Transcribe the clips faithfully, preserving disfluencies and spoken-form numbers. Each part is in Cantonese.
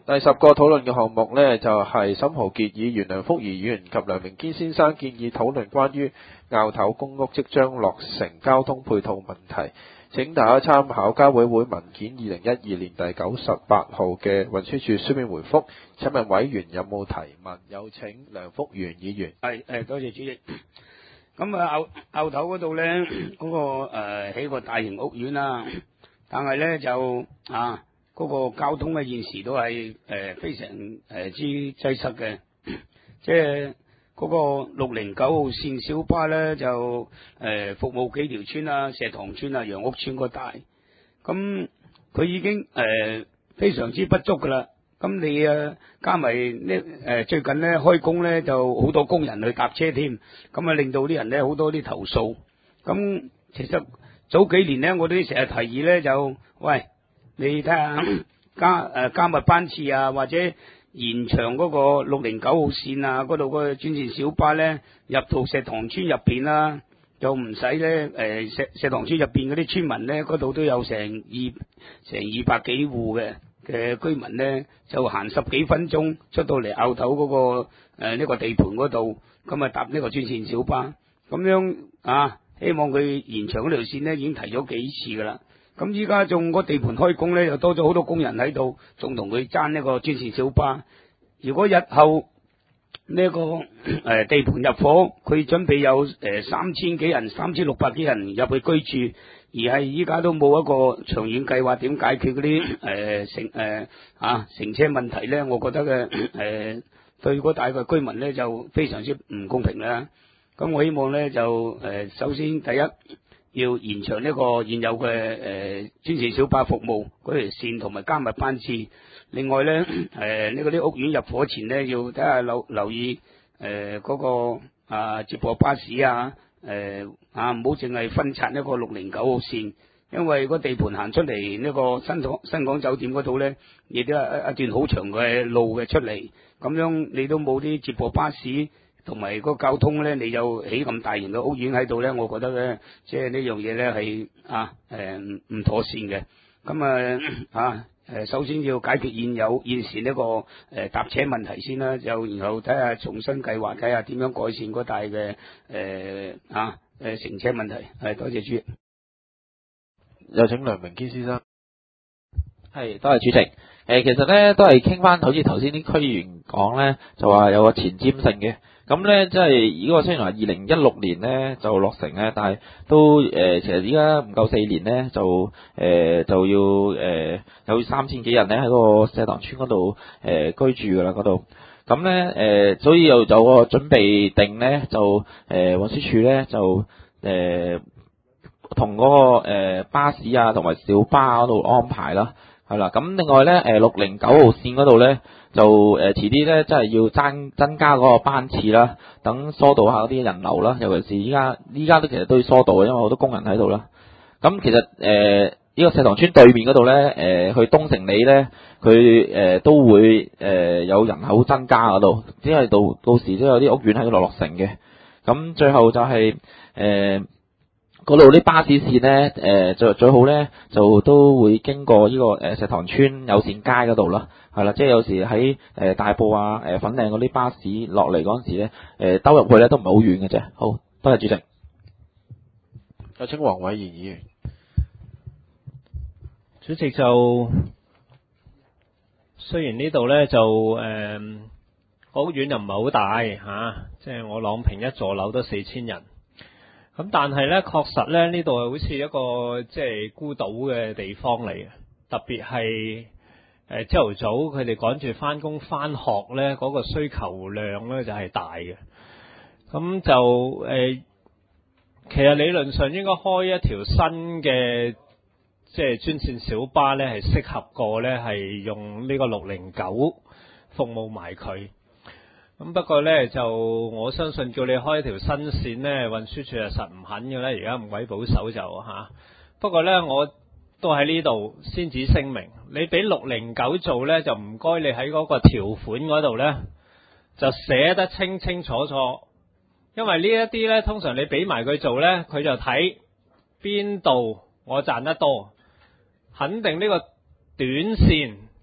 第十個討論嘅項目呢，就係沈豪傑議員、梁福儀議員及梁明堅先生建議討論關於坳頭公屋即將落成交通配套問題。請大家參考交委會文件二零一二年第九十八號嘅運輸署書面回覆。請問委員有冇提問？有請梁福元議員。 係誒，多謝主席。咁啊，坳坳頭嗰度咧，嗰、那個誒起、呃、個大型屋苑啦，但係咧就啊。嗰個交通咧現時都係誒、呃、非常誒、呃、之擠塞嘅，即係嗰個六零九號線小巴咧就誒、呃、服務幾條村啊，石塘村啊、楊屋村嗰帶，咁佢已經誒、呃、非常之不足噶啦。咁你啊加埋呢誒最近咧開工咧就好多工人去搭車添，咁啊令到啲人咧好多啲投訴。咁其實早幾年咧我都成日提議咧就喂。你睇下加誒加密班次啊，或者延長嗰個六零九號線啊，嗰度個專線小巴咧入到石塘村入邊啦，就唔使咧誒石石塘村入邊嗰啲村民咧，嗰度都有成二成二百幾戶嘅嘅居民咧，就行十幾分鐘出到嚟坳頭嗰個誒呢、呃這個地盤嗰度，咁啊搭呢個專線小巴，咁樣啊，希望佢延長嗰條線咧，已經提咗幾次噶啦。咁依家仲個地盤開工咧，又多咗好多工人喺度，仲同佢爭呢個專線小巴。如果日後呢、這個誒、呃、地盤入伙，佢準備有誒、呃、三千幾人、三千六百幾人入去居住，而係依家都冇一個長遠計劃，點解決嗰啲誒乘誒啊乘車問題咧？我覺得嘅誒、呃、對嗰大個居民咧就非常之唔公平啦。咁我希望咧就誒、呃、首先第一。要延長呢個現有嘅誒專線小巴服務嗰條線同埋加密班次。另外咧誒呢個啲屋苑入伙前咧，要睇下留留意誒嗰、呃那個啊接駁巴士啊誒啊唔好淨係分拆一個六零九號線，因為個地盤行出嚟呢個新港新港酒店嗰度咧，亦都係一段好長嘅路嘅出嚟，咁樣你都冇啲接駁巴士。同埋個交通咧，你有起咁大型嘅屋苑喺度咧，我覺得咧，即係呢樣嘢咧係啊誒唔唔妥善嘅。咁啊啊誒，首先要解決現有現時呢個誒搭車問題先啦，就然後睇下重新計劃，睇下點樣改善嗰帶嘅誒啊誒乘車問題。係多謝主席。 有請梁明堅先生。 係，多謝主席。誒、呃，其實咧都係傾翻，好似頭先啲區議員講咧，就話有個前瞻性嘅。咁咧，即係呢個雖然話二零一六年咧就落成咧，但係都誒、呃，其實而家唔夠四年咧，就誒、呃、就要誒、呃、有三千幾人咧喺個石塘村嗰度誒居住噶啦嗰度。咁咧誒，所以又有個準備定咧，就誒運輸署咧就誒同嗰個、呃、巴士啊同埋小巴嗰度安排啦。係啦，咁另外咧，誒六零九號線嗰度咧，就誒遲啲咧，即係要增增加嗰個班次啦，等疏導下嗰啲人流啦。尤其是依家，依家都其實都要疏導嘅，因為好多工人喺度啦。咁其實誒呢、呃這個石塘村對面嗰度咧，誒、呃、去東城里咧，佢誒、呃、都會誒、呃、有人口增加嗰度，只係到到時都有啲屋苑喺度落成嘅。咁最後就係、是、誒。呃嗰度啲巴士線咧，誒、呃、最最好咧，就都會經過呢、這個誒、呃、石塘村有線街嗰度啦，係啦，即係有時喺誒、呃、大埔啊、誒、呃、粉嶺嗰啲巴士落嚟嗰陣時咧，誒、呃、兜入去咧都唔係好遠嘅啫。好，多謝主席。 有請黃偉賢議員。 主席就雖然呢度咧就誒、呃、屋苑又唔係好大嚇、啊，即係我朗屏一座樓都四千人。咁但係咧，確實咧呢度係好似一個即係孤島嘅地方嚟嘅，特別係誒朝頭早佢哋趕住翻工翻學咧，嗰個需求量咧就係大嘅。咁就誒、呃，其實理論上應該開一條新嘅即係專線小巴咧，係適合過咧係用呢個六零九服務埋佢。咁不過咧就我相信叫你開一條新線咧，運輸署係實唔肯嘅咧，而家咁鬼保守就吓、啊。不過咧我都喺呢度先至聲明，你俾六零九做咧，就唔該你喺嗰個條款嗰度咧就寫得清清楚楚，因為呢一啲咧通常你俾埋佢做咧，佢就睇邊度我賺得多，肯定呢個短線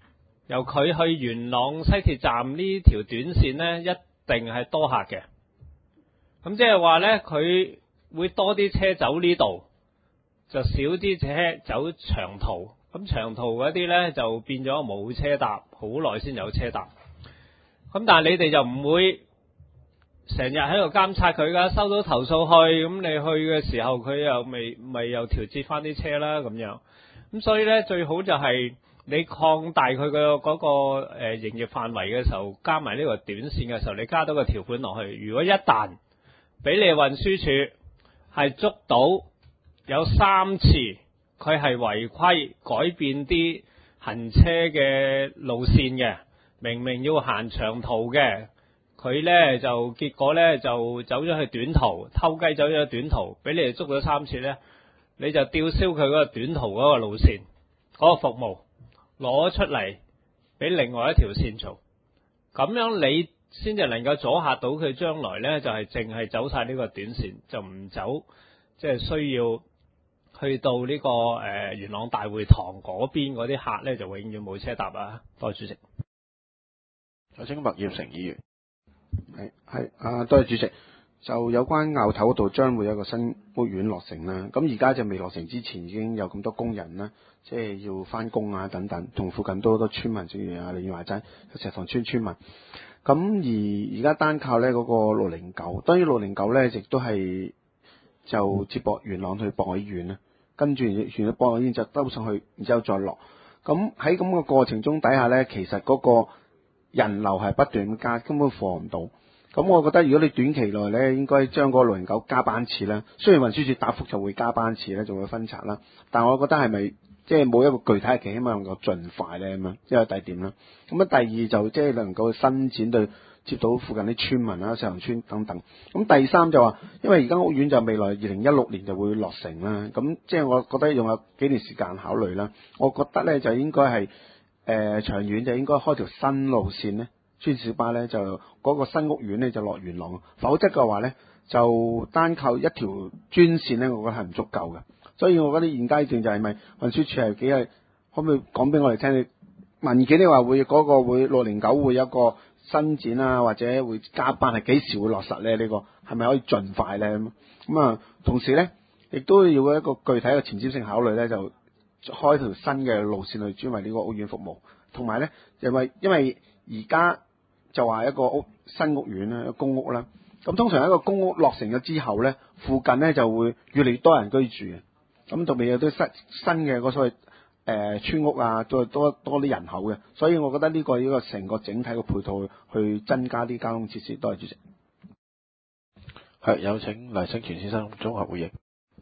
由佢去元朗西鐵站呢條短線呢，一定係多客嘅。咁即係話呢，佢會多啲車走呢度，就少啲車走長途。咁長途嗰啲呢，就變咗冇車搭，好耐先有車搭。咁但係你哋就唔會成日喺度監察佢噶，收到投訴去，咁你去嘅時候佢又未咪又調節翻啲車啦咁樣。咁所以呢，最好就係你擴大佢嘅嗰個誒營業範圍嘅時候，加埋呢個短線嘅時候，你加多個條款落去。如果一旦俾你運輸署係捉到有三次佢係違規改變啲行車嘅路線嘅，明明要行長途嘅，佢呢就結果呢就走咗去短途，偷雞走咗去短途，俾你哋捉咗三次呢，你就吊銷佢嗰個短途嗰個路線嗰個服務，攞出嚟俾另外一條線做，咁樣你先至能夠阻嚇到佢將來呢就係淨係走晒呢個短線，就唔走即係需要去到呢、這個誒、呃、元朗大會堂嗰邊嗰啲客呢，就永遠冇車搭啦。多謝主席。 有請麥業成議員。 係係啊，多謝主席。就有關坳頭度將會有一個新屋苑落成啦，咁而家就未落成之前已經有咁多工人啦，即係要翻工啊等等，同附近都好多村民，正如啊李話齋，石塘村村民。咁而而家單靠呢嗰個六零九，當然六零九呢亦都係就接駁元朗去博愛醫院啦，跟住沿咗博愛醫院就兜上去，然之後再落。咁喺咁嘅過程中底下呢，其實嗰個人流係不斷咁加，根本放唔到。咁我覺得如果你短期內咧，應該將嗰個六零九加班次啦。雖然運輸署答覆就會加班次咧，就會分拆啦。但我覺得係咪即係冇一個具體嘅期，希望能夠盡快咧咁樣，即係第一點啦。咁啊，第二就即係能夠伸展對接到附近啲村民啦、石塘村等等。咁第三就話，因為而家屋苑就未來二零一六年就會落成啦。咁即係我覺得仲有幾年時間考慮啦。我覺得咧就應該係誒、呃、長遠就應該開條新路線咧。專小巴咧就嗰個新屋苑咧就落元朗，否則嘅話咧就單靠一條專線咧，我覺得係唔足夠嘅。所以我覺得現階段就係咪運輸署係幾係可唔可以講俾我哋聽？你文件你話會嗰、那個會六零九會有一個伸展啊，或者會加班，係幾時會落實咧？呢、這個係咪可以盡快咧？咁啊，同時咧亦都要一個具體嘅前瞻性考慮咧，就開條新嘅路線去專為呢個屋苑服務，同埋咧因為因為而家就話一個屋新屋苑啦，公屋啦。咁通常一個公屋落成咗之後咧，附近咧就會越嚟越多人居住嘅。咁特別有啲新新嘅嗰所謂誒、呃、村屋啊，都多多啲人口嘅。所以我覺得呢、這個呢、這個成個整體嘅配套去增加啲交通設施。多謝主席。 係，有請黎星權先生綜合回應。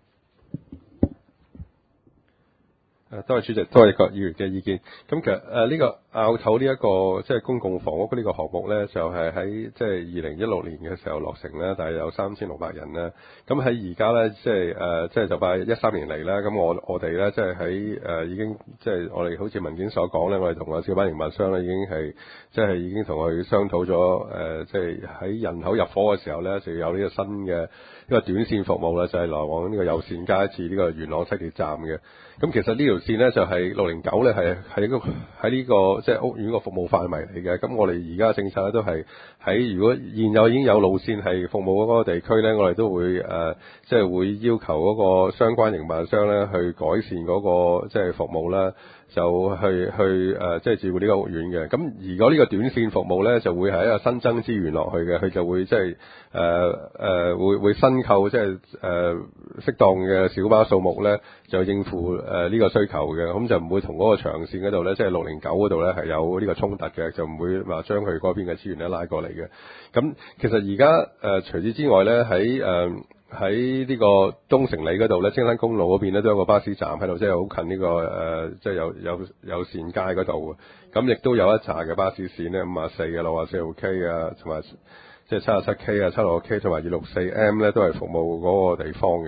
誒，多謝主席，多謝各議員嘅意見。咁其實誒呢、呃這個坳頭呢一個即係公共房屋呢個項目咧，就係喺即係二零一六年嘅時候落成咧，但係有三千六百人咧。咁喺而家咧，即係誒，即係就快一三年嚟啦。咁我我哋咧，即係喺誒已經即係我哋好似文件所講咧，我哋同個小巴營辦商咧已經係即係已經同佢商討咗誒，即係喺人口入伙嘅時候咧，就要有呢個新嘅呢個短線服務咧，就係、是、來往呢個有線街至呢個元朗西鐵站嘅。咁其實呢條線咧就係六零九咧，係喺個喺呢個即係屋苑個服務範圍嚟嘅。咁我哋而家政策咧都係喺如果現有已經有路線係服務嗰個地區咧，我哋都會誒即係會要求嗰個相關營辦商咧去改善嗰個即係服務啦，就去去誒即係照顧呢個屋苑嘅。咁如果呢個短線服務咧就會係一個新增資源落去嘅，佢就會即係誒誒會會新購即係誒適當嘅小巴數目咧，就應付誒呢、呃這個需求嘅，咁就唔會同嗰個長線嗰度咧，即係六零九嗰度咧係有呢個衝突嘅，就唔會話將佢嗰邊嘅資源咧拉過嚟嘅。咁其實而家誒除此之外咧，喺誒喺呢個東城里嗰度咧，青山公路嗰邊咧都有個巴士站喺度，即係好近呢、這個誒，即、呃、係、就是、有有有線街嗰度嘅。咁亦都有一紮嘅巴士線咧，五啊四嘅六啊四號 K 啊，同埋即係七啊七 K 啊、七六 K 同埋二六四 M 咧，都係服務嗰個地方嘅。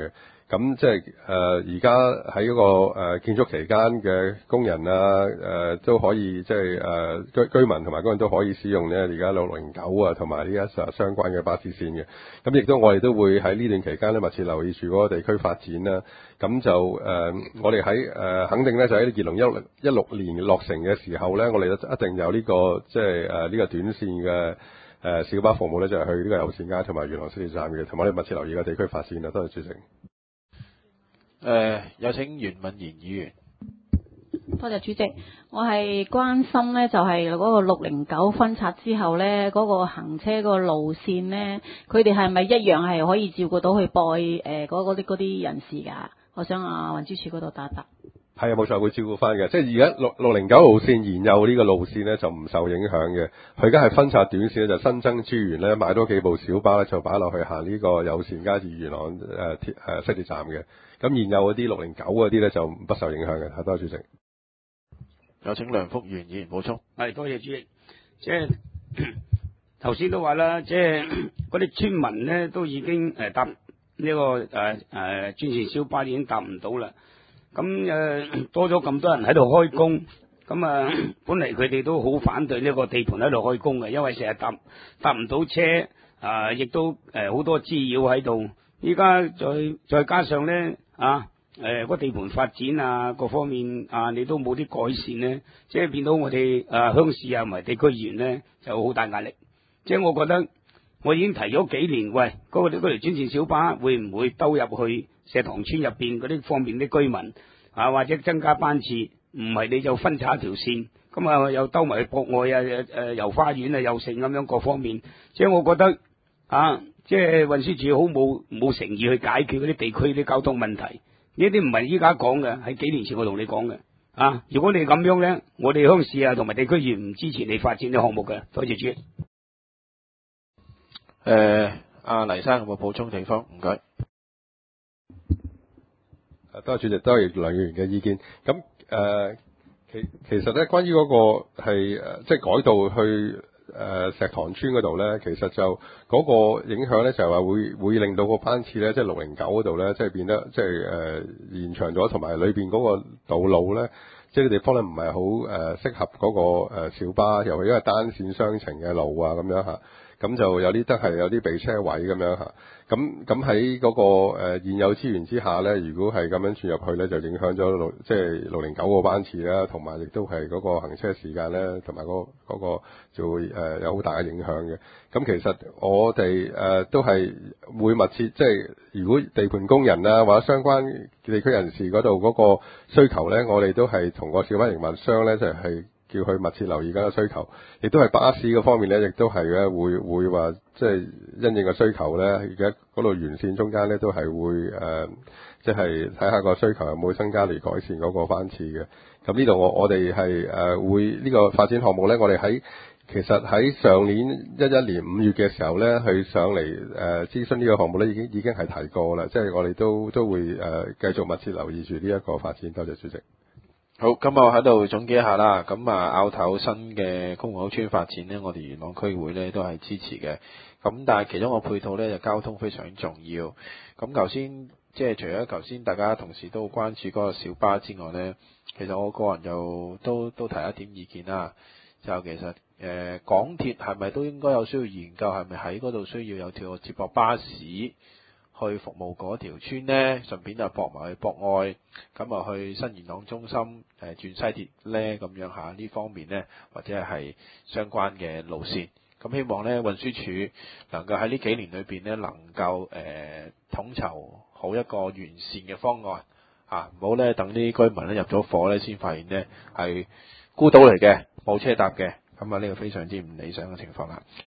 咁即係誒而家喺嗰個誒、呃、建築期間嘅工人啊，誒、呃、都可以即係誒居居民同埋工人都可以使用咧而家六零九啊同埋呢一實相關嘅巴士線嘅。咁亦都我哋都會喺呢段期間咧密切留意住嗰個地區發展啦。咁就誒、呃、我哋喺誒肯定咧就喺二零一六一六年落成嘅時候咧，我哋一定有呢、這個即係誒呢個短線嘅誒、呃、小巴服務咧，就係、是、去呢個油線街同埋元朗西鐵站嘅，同埋我哋密切留意嘅地區發展啊。多謝主席。 誒、呃，有請袁敏賢議員。 多謝主席，我係關心呢，就係嗰個六零九分拆之後呢，嗰、那個行車個路線呢，佢哋係咪一樣係可以照顧到去播誒嗰啲嗰啲人士㗎？我想啊運輸署嗰度答一答。 係啊，冇錯，會照顧翻嘅。即係而家六六零九路線現有呢個路線呢，就唔受影響嘅。佢而家係分拆短線咧，就新增資源咧，買多幾部小巴咧，就擺落去行呢個有線街至元朗誒鐵誒西鐵站嘅。咁現有嗰啲六零九嗰啲咧就不受影響嘅。多謝主席。 有請梁福元議員補充。 係，多謝主席。即係頭先都話啦，即係嗰啲村民咧都已經誒搭呢個誒誒專線小巴已經搭唔到啦。咁誒、呃、多咗咁多人喺度開工，咁啊、呃、本嚟佢哋都好反對呢個地盤喺度開工嘅，因為成日搭搭唔到車，啊亦都誒好、呃、多滋擾喺度。依家再再加上咧啊誒個地盤發展啊各方面啊你都冇啲改善咧，即係變到我哋啊鄉事啊同埋地區議員咧就好大壓力。即係我覺得我已經提咗幾年，喂嗰、那個嗰條專線小巴會唔會兜入去石塘村入邊嗰啲方便啲居民啊，或者增加班次？唔係你就分拆一條線，咁啊又兜埋去博愛啊誒誒遊花園啊又剩咁樣各方面。即係我覺得啊，即係運輸署好冇冇誠意去解決嗰啲地區啲交通問題。呢啲唔係依家講嘅，喺幾年前我同你講嘅。啊，如果你咁樣咧，我哋鄉事啊同埋地區議員唔支持你發展啲項目嘅。多謝主席。 誒，阿黎生有冇補充地方？唔該。 誒，多謝主席，多謝梁議員嘅意見。咁誒、呃，其其實咧，關於嗰個係誒，即係改道去誒、呃、石塘村嗰度咧，其實就嗰個影響咧，就係話會會令到個班次咧，即係六零九嗰度咧，即係變得即係誒、呃、延長咗，同埋裏邊嗰個道路咧，即係啲地方咧唔係好誒適合嗰個誒小巴，尤其因為單線雙程嘅路啊咁樣嚇。咁就有啲得係有啲備車位咁樣嚇，咁咁喺嗰個誒、呃、現有資源之下咧，如果係咁樣轉入去咧，就影響咗六即係六零九個班次啦，同埋亦都係嗰個行車時間咧，同埋嗰嗰個就會誒、呃、有好大嘅影響嘅。咁其實我哋誒、呃、都係會密切，即係如果地盤工人啊或者相關地區人士嗰度嗰個需求咧，我哋都係同個小巴營運商咧就係、是。叫佢密切留意緊個需求，亦都係巴士嗰方面咧，亦都係咧會會話即係因應個需求咧，而家嗰度沿線中間咧都係會誒，即係睇下個需求有冇增加嚟改善嗰個班次嘅。咁呢度我我哋係誒會呢個發展項目咧，我哋喺其實喺上年一一年五月嘅時候咧，去上嚟誒諮詢呢個項目咧，已經已經係提過啦，即係我哋都都會誒繼續密切留意住呢一個發展。多謝主席。 好，咁我喺度總結一下啦。咁啊，拗頭新嘅公共屋邨發展呢，我哋元朗區會呢都係支持嘅。咁但係其中個配套呢，就交通非常重要。咁頭先即係除咗頭先大家同事都關注嗰個小巴之外呢，其實我個人又都都提一點意見啦。就其實誒、呃、港鐵係咪都應該有需要研究，係咪喺嗰度需要有條接駁巴士去服務嗰條村呢？順便就駁埋去博愛，咁啊去新元朗中心誒、呃、轉西鐵呢，咁樣下呢方面呢，或者係相關嘅路線。咁希望呢運輸署能夠喺呢幾年裏邊呢，能夠誒、呃、統籌好一個完善嘅方案嚇，唔好呢等啲居民呢入咗伙呢，先發現呢係孤島嚟嘅，冇車搭嘅，咁啊呢個非常之唔理想嘅情況啦。